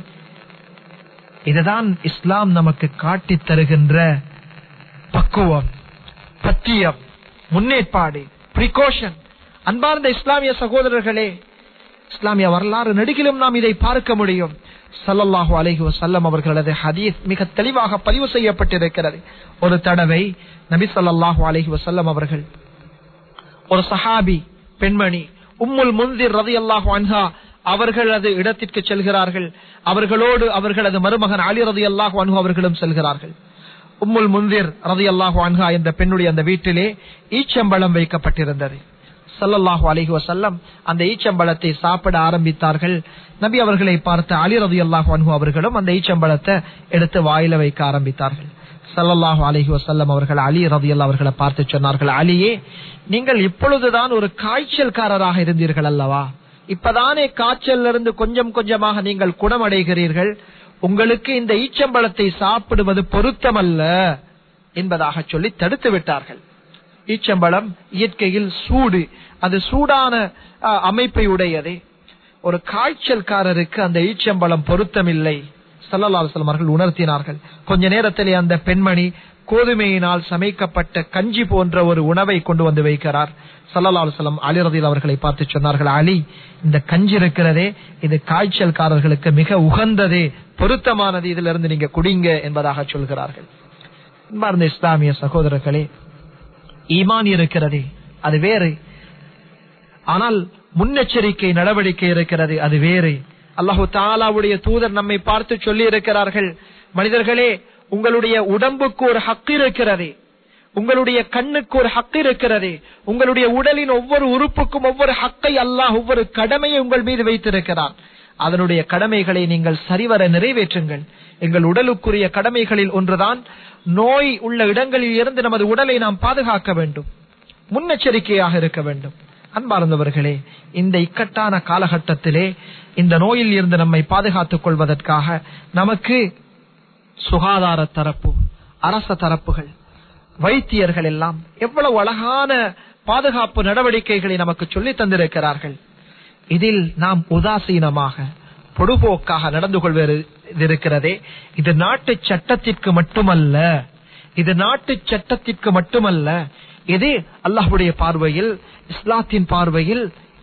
இதுதான் இஸ்லாம் நமக்கு காட்டி தருகின்ற பக்குவம், பத்தியம், முன்னேற்பாடு, பிரிகாஷன். அன்பார்ந்த இஸ்லாமிய சகோதரர்களே, இஸ்லாமிய வரலாறு நெடுகிலும் நாம் இதை பார்க்க முடியும். ஸல்லல்லாஹு அலைஹி வஸல்லம் அவர்களது ஹதீஸ் மிக தெளிவாக பதிவு செய்யப்பட்டிருக்கிறது. ஒரு தடவை நபி ஸல்லல்லாஹு அலைஹி வஸல்லம் அவர்கள் ஒரு சஹாபி பெண்மணி உம்முல் முன்திர் ரலியல்லாஹு அன்ஹா அவர்களது இடத்திற்கு செல்கிறார்கள். அவர்களோடு அவர்களது மருமகன் அலி ரலியல்லாஹு அன்ஹு அவர்களும் செல்கிறார்கள். உம்முல் முன்திர் ரலியல்லாஹு அன்ஹா என்ற பெண்ணுடைய அந்த வீட்டிலே ஈச்சம்பழம் வைக்கப்பட்டிருந்தது. ஸல்லல்லாஹு அலைஹி வஸல்லம் அந்த ஈச்சம்பழத்தை சாப்பிட ஆரம்பித்தார்கள். நபி அவர்களை பார்த்த அலி ரலியல்லாஹு அன்ஹு அவர்களும் அந்த ஈச்சம்பழத்தை எடுத்து வாயில வைக்க ஆரம்பித்தார்கள். ஸல்லல்லாஹு அலைஹி வஸல்லம் அவர்கள் அலி ரலியல்லாஹு அவர்களை பார்த்து சொன்னார்கள், அலியே, நீங்கள் இப்பொழுதுதான் ஒரு காய்ச்சல்காரராக இருந்தீர்கள் அல்லவா? இப்பதானே காய்ச்சல் இருந்து கொஞ்சம் கொஞ்சமாக நீங்கள் குணமடைகிறீர்கள். உங்களுக்கு இந்த ஈச்சம்பழத்தை சாப்பிடுவது பொருத்தமல்ல என்பதாக சொல்லி தடுத்து விட்டார்கள். ஈச்சம்பழம் இயற்கையில் சூடு, அது சூடான அமைப்பை உடையது. ஒரு காய்ச்சல்காரருக்கு அந்த ஈச்சம்பழம் பொருத்தமில்லை. ஸல்லல்லாஹு அலைஹி வஸல்லம் அவர்கள் உணர்த்தினார்கள். கொஞ்ச நேரத்திலே அந்த பெண்மணி கோதுமையினால் சமைக்கப்பட்ட கஞ்சி போன்ற ஒரு உணவை கொண்டு வந்து வைக்கிறார். ஸல்லல்லாஹு அலைஹி வஸல்லம் அலி ரலியல்லாஹு அவர்களை பார்த்து சொன்னார்கள், அலி, இந்த கஞ்சி இருக்கிறதே, இது காய்ச்சல்காரர்களுக்கு மிக உகந்தது, பொருத்தமானது, இதிலிருந்து நீங்க குடிங்க என்பதாக சொல்கிறார்கள். அன்பார்ந்த இஸ்லாமிய சகோதரர்களே, ஈமான் இருக்கிறது, அது வேறு. ஆனால் முன்னெச்சரிக்கை நடவடிக்கை இருக்கிறது, அது வேறு. அல்லாஹு தஆலாவுடைய தூதர் நம்மை பார்த்து சொல்லி இருக்கிறார்கள், மனிதர்களே, உங்களுடைய உடம்புக்கு ஒரு ஹக் இருக்கிறது, உங்களுடைய கண்ணுக்கு ஒரு ஹக் இருக்கிறது, உங்களுடைய உடலின் ஒவ்வொரு உறுப்புக்கும் ஒவ்வொரு ஹக்கை அல்லாஹ், ஒவ்வொரு கடமையை உங்கள் மீது வைத்திருக்கிறான். அதனுடைய கடமைகளை நீங்கள் சரிவர நிறைவேற்றுங்கள். எங்கள் உடலுக்குரிய கடமைகளில் ஒன்றுதான் நோய் உள்ள இடங்களில் இருந்து நமது உடலை நாம் பாதுகாக்க வேண்டும், முன்னெச்சரிக்கையாக இருக்க வேண்டும். அன்பார்ந்தவர்களே, இந்த இக்கட்டான காலகட்டத்திலே இந்த நோயில் இருந்து நம்மை பாதுகாத்துக் கொள்வதற்காக நமக்கு சுகாதார தரப்பு, அரச தரப்புகள், வைத்தியர்கள் எல்லாம் எவ்வளவு அழகான பாதுகாப்பு நடவடிக்கைகளை நமக்கு சொல்லி தந்திருக்கிறார்கள். இதில் நாம் உதாசீனமாக பொடுபோக்காக நடந்து கொள்வது இருக்கிறதே, இது நாட்டு சட்டத்திற்கு மட்டுமல்ல, இது நாட்டு சட்டத்திற்கு மட்டுமல்ல, இது அல்லாஹ்வுடைய பார்வையில், இஸ்லாத்தின் பார்வையில்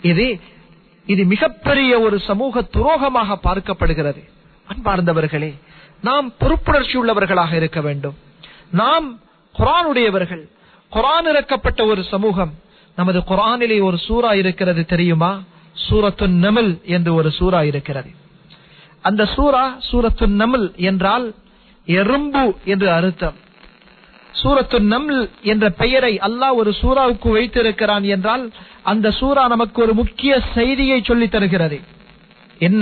இது மிகப்பெரிய ஒரு சமூக துரோகமாக பார்க்கப்படுகிறது. அன்பார்ந்தவர்களே, நாம் பொறுப்புணர்ச்சி உள்ளவர்களாக இருக்க வேண்டும். நாம் குர்ஆனுடையவர்கள், குர்ஆன் இறக்கப்பட்ட ஒரு சமூகம். நமது குர்ஆனிலே ஒரு சூரா இருக்கிறது தெரியுமா? சூரத்துன் நம்ல் என்று ஒரு சூரா இருக்கிறது. அந்த சூரா சூரத்துன் நம்ல் என்றால் எறும்பு என்று அர்த்தம். சூரத்துன் நம்ல் என்ற பெயரை அல்லாஹ் ஒரு சூராவுக்கு வைத்திருக்கிறான் என்றால் அந்த சூரா நமக்கு ஒரு முக்கிய செய்தியை சொல்லி தருகிறது. என்ன?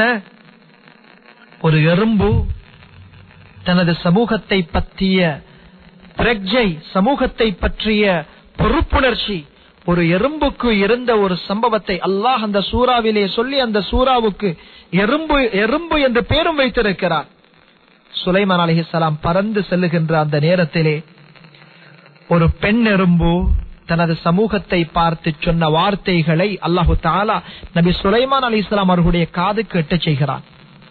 ஒரு எறும்பு தனது சமூகத்தை பற்றிய பிரஜை, சமூகத்தை பற்றிய பொறுப்புணர்ச்சி, ஒரு எறும்புக்கு இருந்த ஒரு சம்பவத்தை அல்லாஹ் அந்த சூறாவிலே சொல்லி அந்த சூறாவுக்கு எறும்பு என்று பேரும் வைத்திருக்கிறார். சுலைமான் அலைஹிஸ்ஸலாம் பறந்து செல்லுகின்ற அந்த நேரத்திலே ஒரு பெண் எறும்பு தனது சமூகத்தை பார்த்து சொன்ன வார்த்தைகளை அல்லாஹு தஆலா நபி சுலைமான் அலைஹிஸ்ஸலாம் அவர்களுடைய காதுக்கு எட்டச் செய்கிறார்.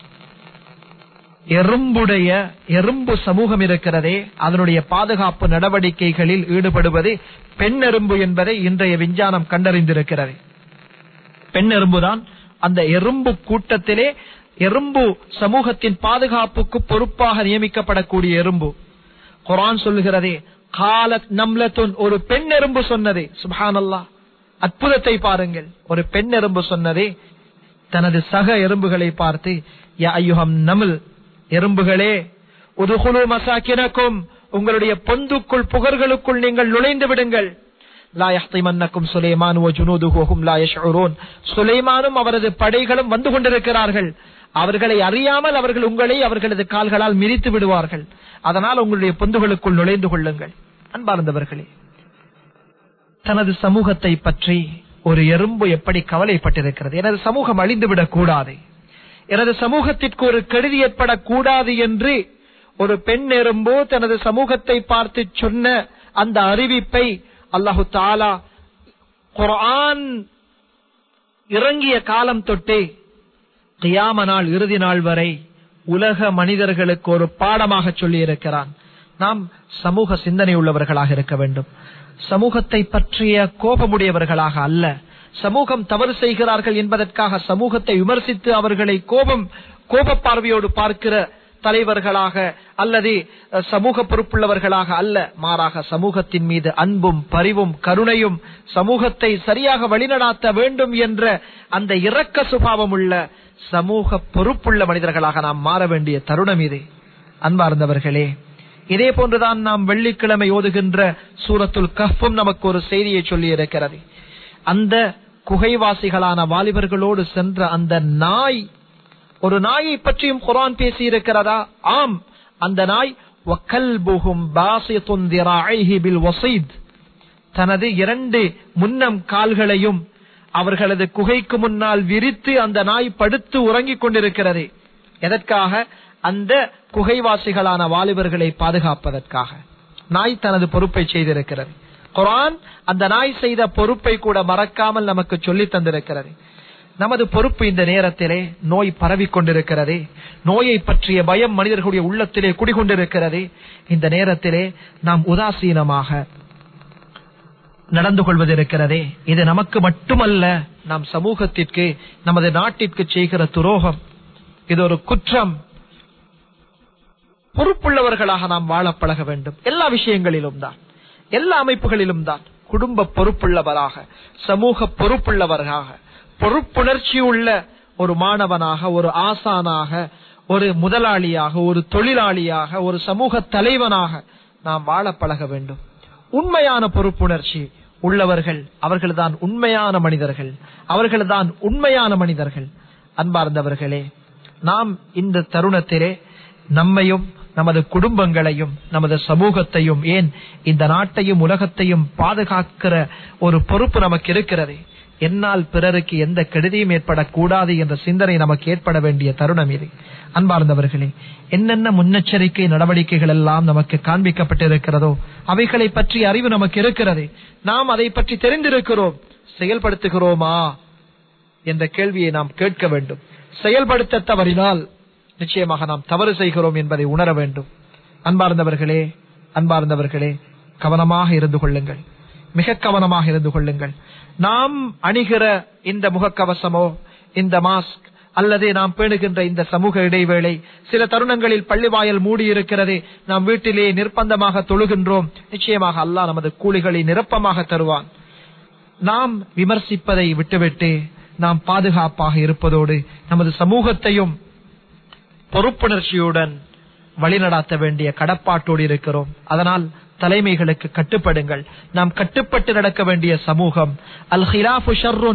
எறும்பு சமூகம் இருக்கிறதே, அதனுடைய பாதுகாப்பு நடவடிக்கைகளில் ஈடுபடுவது பெண் எறும்பு என்பதை இன்றைய விஞ்ஞானம் கண்டறிந்திருக்கிறது. பெண் எறும்புதான் அந்த எறும்பு கூட்டத்திலே எறும்பு சமூகத்தின் பாதுகாப்புக்கு பொறுப்பாக நியமிக்கப்படக்கூடிய எறும்பு. குர்ஆன் சொல்லுகிறதே, காலத் நம்லத்துன், ஒரு பெண் எறும்பு சொன்னதே. சுப்ஹானல்லாஹ், அற்புதத்தை பாருங்கள். ஒரு பெண் எறும்பு சொன்னதே தனது சக எறும்புகளை பார்த்து, யா அய்யுஹம் நம்ல், எறும்புகளே, உதுகுலு மசாக்கினக்கும், உங்களுடைய பொந்துக்குள் புகர்களுக்குள் நீங்கள் நுழைந்து விடுங்கள். லா யஹ்திமன்னக்கும் சுலைமான் வ ஜுனூதுஹு வஹும் லா யஷ்உரூன், சுலைமானும் அவரது படைகளும் வந்து கொண்டிருக்கிறார்கள், அவர்களை அறியாமல் அவர்கள் உங்களை அவர்களது கால்களால் மிதித்து விடுவார்கள், அதனால் உங்களுடைய பொந்துகளுக்குள் நுழைந்து கொள்ளுங்கள். அன்பார்ந்தவர்களே, தனது சமூகத்தை பற்றி ஒரு எறும்பு எப்படி கவலைப்பட்டிருக்கிறது. எனது சமூகம் அழிந்துவிடக் கூடாது, எனது சமூகத்திற்கு ஒரு கெடுதி ஏற்படக்கூடாது என்று ஒரு பெண் எறும்பு தனது சமூகத்தை பார்த்து சொன்ன அந்த அறிவிப்பை அல்லாஹு தஆலா குர்ஆன் இறங்கிய காலம் தொட்டே கியாம நாள், இறுதி நாள் வரை உலக மனிதர்களுக்கு ஒரு பாடமாக சொல்லி இருக்கிறான். நாம் சமூக சிந்தனை உள்ளவர்களாக இருக்க வேண்டும். சமூகத்தை பற்றிய கோபமுடையவர்களாக அல்ல. சமூகம் தவறு செய்கிறார்கள் என்பதற்காக சமூகத்தை விமர்சித்து அவர்களை கோப பார்வையோடு பார்க்கிற தலைவர்களாக அல்லது சமூக பொறுப்புள்ளவர்களாக அல்ல, மாறாக சமூகத்தின் மீது அன்பும் பரிவும் கருணையும் சமூகத்தை சரியாக வழிநடாத்த வேண்டும் என்ற அந்த இரக்க சுபாவம் உள்ள சமூக பொறுப்புள்ள மனிதர்களாக நாம் மாற வேண்டிய தருணம் இது. அன்பார்ந்தவர்களே, இதே போன்றுதான் நாம் வெள்ளிக்கிழமை ஓதுகின்ற சூரத்துல் கஹ்ஃபும் நமக்கு ஒரு செய்தியை சொல்லி இருக்கிறது. அந்த குகைவாசிகளான வாலிபர்களோடு சென்ற அந்த நாய், ஒரு நாயை பற்றியும் குர்ஆன் பேசி இருக்கிறதா? ஆம், அந்த நாய் வகல்புஹும் பாஸிதுன் திராஇஹி பில் வஸீத், தனது 2 முன்னம் கால்களையும் அவர்களது குகைக்கு முன்னால் விரித்து அந்த நாய் படுத்து உறங்கிக் கொண்டிருக்கிறது. எதற்காக? அந்த குகைவாசிகளான வாலிபர்களை பாதுகாப்பதற்காக. நாய் தனது பொறுப்பை செய்திருக்கிறது. குர்ஆன் அந்த நாய் செய்த பொறுப்பை கூட மறக்காமல் நமக்கு சொல்லி தந்திருக்கிறது. நமது பொறுப்பு இந்த நேரத்திலே நோய் பரவிக் கொண்டிருக்கிறது, நோயை பற்றிய பயம் மனிதர்களுடைய உள்ளத்திலே குடிகொண்டிருக்கிறது. இந்த நேரத்திலே நாம் உதாசீனமாக நடந்து கொள்வதிருக்கிறதே, இது நமக்கு மட்டுமல்ல, நாம் சமூகத்திற்கு நமது நாட்டிற்கு செய்கிற துரோகம். இது ஒரு குற்றம். பொறுப்புள்ளவர்களாக நாம் வாழ பழக வேண்டும். எல்லா விஷயங்களிலும் தான், எல்லா அமைப்புகளிலும் தான். குடும்ப பொறுப்புள்ளவராக, சமூக பொறுப்புள்ளவராக, பொறுப்புணர்ச்சி உள்ள ஒரு மாணவனாக, ஒரு ஆசானாக, ஒரு முதலாளியாக, ஒரு தொழிலாளியாக, ஒரு சமூக தலைவனாக நாம் வாழ பழக வேண்டும். உண்மையான பொறுப்புணர்ச்சி உள்ளவர்கள் அவர்கள்தான் உண்மையான மனிதர்கள், அவர்கள்தான் உண்மையான மனிதர்கள். அன்பார்ந்தவர்களே, நாம் இந்த தருணத்திலே நம்மையும் நமது குடும்பங்களையும் நமது சமூகத்தையும் ஏன் இந்த நாட்டையும் உலகத்தையும் பாதுகாக்கிற ஒரு பொறுப்பு நமக்கு இருக்கிறது. என்னால் பிறருக்கு எந்த கெடுதியும் ஏற்படக்கூடாது என்ற சிந்தனை நமக்கு ஏற்பட வேண்டிய தருணம் இது. அன்பார்ந்தவர்களே, என்னென்ன முன்னெச்சரிக்கை நடவடிக்கைகள் எல்லாம் நமக்கு காண்பிக்கப்பட்டிருக்கிறதோ அவைகளை பற்றி அறிவு நமக்கு இருக்கிறது. நாம் அதை பற்றி தெரிந்திருக்கிறோம். செயல்படுத்துகிறோமா என்ற கேள்வியை நாம் கேட்க வேண்டும். செயல்படுத்த தவறினால் நிச்சயமாக நாம் தவறு செய்கிறோம் என்பதை உணர வேண்டும். அன்பார்ந்தவர்களே, கவனமாக இருந்து கொள்ளுங்கள், மிக கவனமாக இருந்து கொள்ளுங்கள். நாம் அணிகிற இந்த முகக்கவசமோ, இந்த மாஸ்க், அல்லது நாம் பேணுகின்ற இந்த சமூக இடைவேளை, சில தருணங்களில் பள்ளிவாயல் மூடி இருக்கிறது, நாம் வீட்டிலே நிர்பந்தமாக தொழுகின்றோம். நிச்சயமாக அல்லாஹ் நமது கூலிகளை நிரப்பமாக தருவான். நாம் விமர்சிப்பதை விட்டுவிட்டு நாம் பாதுகாப்பாக இருப்பதோடு நமது சமூகத்தையும் பொறுப்புணர்ச்சியுடன் வழிநடாத்த வேண்டிய கடப்பாட்டோடு இருக்கிறோம். அதனால் தலைமைகளுக்கு கட்டுப்படுங்கள். நாம் கட்டுப்பட்டு நடக்க வேண்டிய சமூகம். அல் ஹிலாஃபு ஷர்ருன்,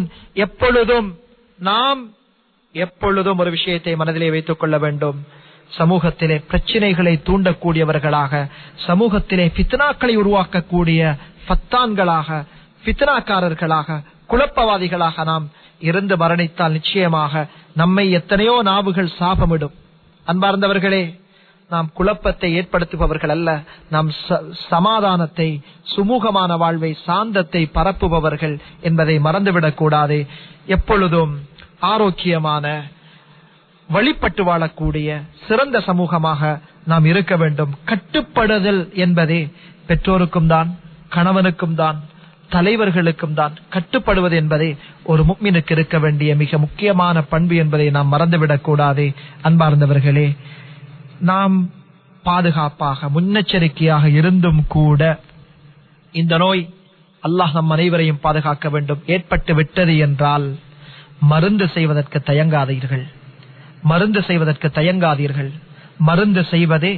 எப்பொழுதும் ஒரு விஷயத்தை மனதிலே வைத்துக் கொள்ள வேண்டும். சமூகத்திலே பிரச்சனைகளை தூண்டக்கூடியவர்களாக, சமூகத்திலே ஃபித்னாக்களை உருவாக்கக்கூடிய ஃபத்தான்களாக, ஃபித்னாக்காரர்களாக, குழப்பவாதிகளாக நாம் இருந்து மரணித்தால் நிச்சயமாக நம்மை எத்தனையோ நாவுகள் சாபமிடும். அன்பார்ந்தவர்களே, நாம் குழப்பத்தை ஏற்படுத்துபவர்கள் அல்ல, நாம் சமாதானத்தை, சுமூகமான வாழ்வை, சாந்தத்தை பரப்புபவர்கள் என்பதை மறந்துவிடக் கூடாது. எப்பொழுதும் ஆரோக்கியமான, வழிபட்டு வாழக்கூடிய சிறந்த சமூகமாக நாம் இருக்க வேண்டும். கட்டுப்படுதல் என்பதே பெற்றோருக்கும் தான், கணவனுக்கும் தான், தலைவர்களுக்கும் தான். கட்டுப்படுவது என்பதே ஒரு முஃமினுக்கு இருக்க வேண்டிய மிக முக்கியமான பண்பு என்பதை நாம் மறந்துவிடக் கூடாது. அன்பார்ந்தவர்களே, நாம் பாதுகாப்பாக, முன்னெச்சரிக்கையாக இருந்தும் கூட இந்த நோய், அல்லாஹ் நம் அனைவரையும் பாதுகாக்க வேண்டும், ஏற்பட்டு விட்டது என்றால் மருந்து செய்வதற்கு தயங்காதீர்கள். மருந்து செய்வதே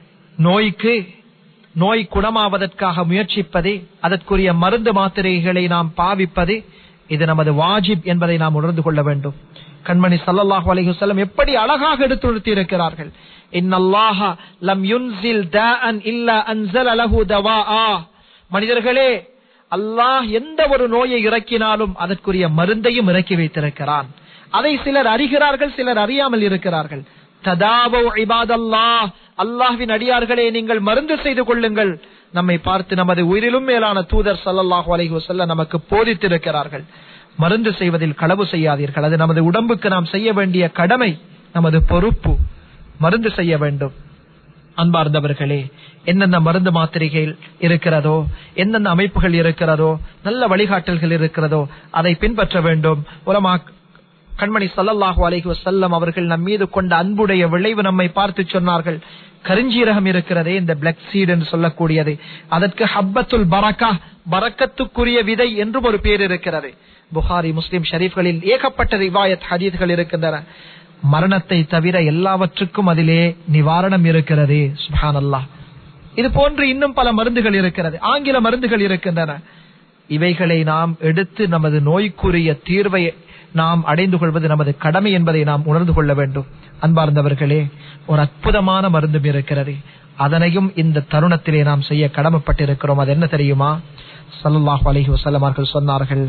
நோய் குணமாவதற்காக முயற்சிப்பது, அதற்குரிய மருந்து மாத்திரைகளை நாம் பாவிப்பது, இது நமது வாஜிப் என்பதை நாம் உணர்ந்து கொள்ள வேண்டும். கண்மணி ஸல்லல்லாஹு அலைஹி வஸல்லம் எப்படி அழகாக எடுத்துரைத்து இருக்கிறார்கள். இன்னல்லாஹ லம் யுன்ஸில் தாஅன் இல்லா அன்ஸல லஹு தவாஆ. மனிதர்களே, அல்லாஹ் எந்த ஒரு நோயை இறக்கினாலும் அதற்குரிய மருந்தையும் இறக்கி வைத்திருக்கிறான். அதை சிலர் அறிகிறார்கள், சிலர் அறியாமல் இருக்கிறார்கள். ததாவு இபாதல்லாஹ், அல்லாஹ்வின் அடியார்களே, நீங்கள் மருந்து செய்து கொள்ளுங்கள். நம்மை பார்த்து நமது உயிரிலும் மேலான தூதர் ஸல்லல்லாஹு அலைஹி வஸல்லம் நமக்கு போதித்திருக்கிறார்கள். மருந்து செய்வதில் களவு செய்யாதீர்கள். அது நமது உடம்புக்கு நாம் செய்ய வேண்டிய கடமை, நமது பொறுப்பு. மருந்து செய்ய வேண்டும். அன்பார்ந்தவர்களே, என்னென்ன மருந்து மாத்திரைகள் இருக்கிறதோ, என்னென்ன அமைப்புகள் இருக்கிறதோ, நல்ல வழிகாட்டல்கள் இருக்கிறதோ அதை பின்பற்ற வேண்டும். கண்மணி ஸல்லல்லாஹு அலைஹி வஸல்லம் அவர்கள் நம் மீது கொண்ட அன்புடைய விளைவு நம்மை பார்த்து சொன்னார்கள். கரிஞ்சீரகம் இருக்கிறதே, இந்த பிளாக் சீட் என்று சொல்லக்கூடியது, அதற்கு ஹப்பத்துல் பரக்கா, பரக்கத்துக்குரிய விதை என்றும் ஒரு பேர் இருக்கிறது. புகாரி முஸ்லிம் ஷரீஃப்களில் ஏகப்பட்ட ரிவாயத் ஹதீஸ்கள் இருக்கின்றன. மரணத்தை தவிர எல்லாவற்றுக்கும் அதிலே நிவாரணம் இருக்கிறது. சுப்ஹானல்லாஹ். இது போன்று இன்னும் பல மருந்துகள் இருக்கிறது, ஆங்கில மருந்துகள் இருக்கின்றன. இவைகளை நாம் எடுத்து நமது நோய்க்குரிய தீர்வை நாம் அடைந்து கொள்வது நமது கடமை என்பதை நாம் உணர்ந்து கொள்ள வேண்டும். அன்பார்ந்தவர்களே, ஒரு அற்புதமான மருந்தும் இருக்கிறது, அதனையும் இந்த தருணத்திலே நாம் செய்ய கடமைப்பட்டிருக்கிறோம். அது என்ன தெரியுமா? ஸல்லல்லாஹு அலைஹி வஸல்லம் அவர்கள் சொன்னார்கள்,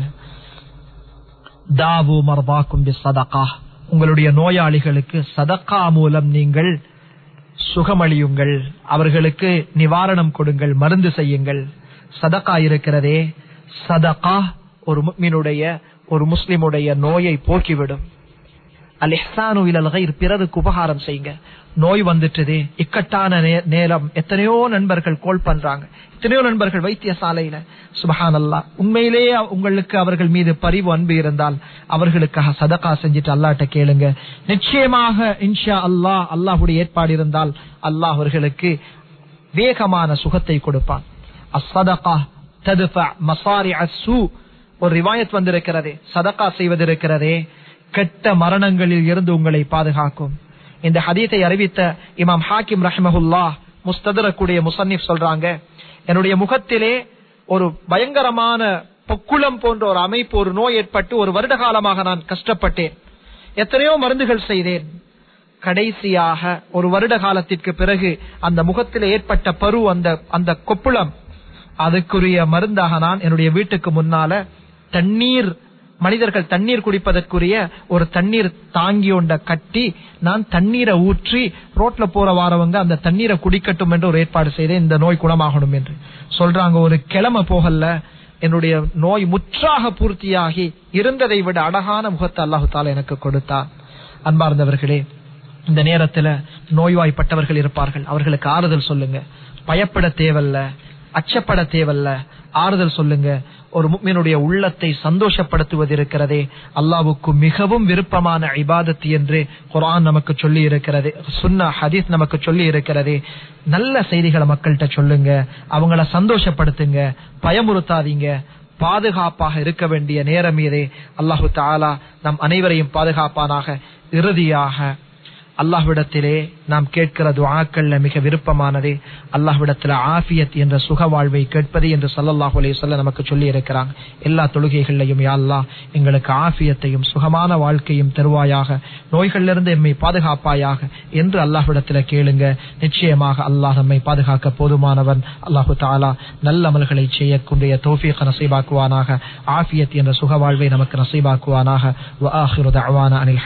தாவு மர்தாக்கும் பிஸ்ஸதகா, உங்களுடைய நோயாளிகளுக்கு சதகா மூலம் நீங்கள் சுகமளியுங்கள், அவர்களுக்கு நிவாரணம் கொடுங்கள், மருந்து செய்யுங்கள். சதகா இருக்கிறதே, சதகா ஒரு முஃமினுடைய, ஒரு முஸ்லிமுடைய நோயை போக்கிவிடும். அல் இஹ்சானு இலல் கைர், பிறருக்கு உபகாரம் செய்யுங்க. நோய் வந்துட்டது, இக்கட்டான நேரம், எத்தனையோ நண்பர்கள் கோல் பண்றாங்க, எத்தனையோ நண்பர்கள் வைத்தியசாலையில. சுப்ஹானல்லாஹ், உண்மையிலேயே உங்களுக்கு அவர்கள் மீது பரிவு அன்பு இருந்தால் அவர்களுக்காக சதகா செஞ்சுட்டு அல்லாஹ்ட்ட கேளுங்க. நிச்சயமாக இன்ஷா அல்லாஹ், அல்லாஹ்வுடைய ஏற்பாடு இருந்தால் அல்லாஹ் அவர்களுக்கு வேகமான சுகத்தை கொடுப்பான். அஸ்ஸதகா தத்ஃபா மசாரிஅஸ் ஸூ, ஒரு ரிவாயத் வந்திருக்கிறது, சதகா செய்வதிருக்கிறதே கெட்ட மரணங்களில் இருந்து உங்களை பாதுகாக்கும். இந்த ஹதீஸை அறிவித்த இமாம் ஹாக்கிம் ரஹ்மஹுல்லாஹ் முஸ்ததரக்குடைய முஸன்னிஃப் சொல்றாங்க, என்னுடைய முகத்திலே ஒரு பயங்கரமான பொக்குளம் போன்ற ஒரு அமைப்பு, ஒரு நோய் ஏற்பட்டு ஒரு வருட காலமாக நான் கஷ்டப்பட்டேன், எத்தனையோ மருந்துகள் செய்தேன். கடைசியாக ஒரு வருட காலத்திற்கு பிறகு அந்த முகத்தில் ஏற்பட்ட பரு, அந்த கொப்புளம், அதுக்குரிய மருந்தாக நான் என்னுடைய வீட்டுக்கு முன்னால தண்ணீர், மனிதர்கள் தண்ணீர் குடிப்பதற்குரிய ஒரு தண்ணீர் தாங்கி ஒண்ட கட்டி நான் தண்ணீரை ஊற்றி ரோட்ல போற வாரவங்க அந்த தண்ணீரை குடிக்கட்டும் என்று ஒரு ஏற்பாடு செய்தேன், இந்த நோய் குணமாகணும் என்று சொல்றாங்க. ஒரு கிழமை போகல, என்னுடைய நோய் முற்றாக பூர்த்தியாகி இருந்ததை விட அழகான முகத்தை அல்லாஹு தாலா எனக்கு கொடுத்தார். அன்பார்ந்தவர்களே, இந்த நேரத்துல நோய்வாய்ப்பட்டவர்கள் இருப்பார்கள், அவர்களுக்கு ஆறுதல் சொல்லுங்க. பயப்பட தேவல்ல, அச்சப்பட தேவல்ல, ஆறுதல் சொல்லுங்க. ஒரு முஃமினுடைய உள்ளத்தை சந்தோஷப்படுத்துவது இருக்கிறதே அல்லாஹ்வுக்கு மிகவும் விருப்பமான இபாதத் என்று குர்ஆன் நமக்கு சொல்லி இருக்கிறது, சுன்னah ஹதீஸ் நமக்கு சொல்லி இருக்கிறது. நல்ல செய்திகளை மக்கள்கிட்ட சொல்லுங்க, அவங்கள சந்தோஷப்படுத்துங்க, பயமுறுத்தாதீங்க. பாதுகாப்பாக இருக்க வேண்டிய நேரம் இதே. அல்லாஹு தஆலா நம் அனைவரையும் பாதுகாப்பானாக. இறுதியாக அல்லாஹ்விடத்திலே நாம் கேட்கிற துஆக்கள்ல மிக விருப்பமானது அல்லாஹ்விடத்திலே ஆஃபியத் என்ற சுக வாழ்வை கேட்பது என்று ஸல்லல்லாஹு அலைஹி வஸல்லம் நமக்கு சொல்லி இருக்கிறாங்க. எல்லா தொழுகைகளிலும் யா அல்லாஹ் எங்களுக்கு ஆஃபியத்தையும் சுகமான வாழ்க்கையும் தருவாயாக, நோய்களிலிருந்து எம்மை பாதுகாப்பாயாக என்று அல்லாஹ்விடத்திலே கேளுங்க. நிச்சயமாக அல்லாஹ் நம்மை பாதுகாக்க போதுமானவன். அல்லாஹு தஆலா நல்ல அமல்களை செய்யக்கூடிய தௌஃபீக் நஸீபாக்குவானாக. ஆஃபியத் என்ற சுக வாழ்வை நமக்கு நஸீபாக்குவானாக. வ ஆகிரு தஅவானா அனில்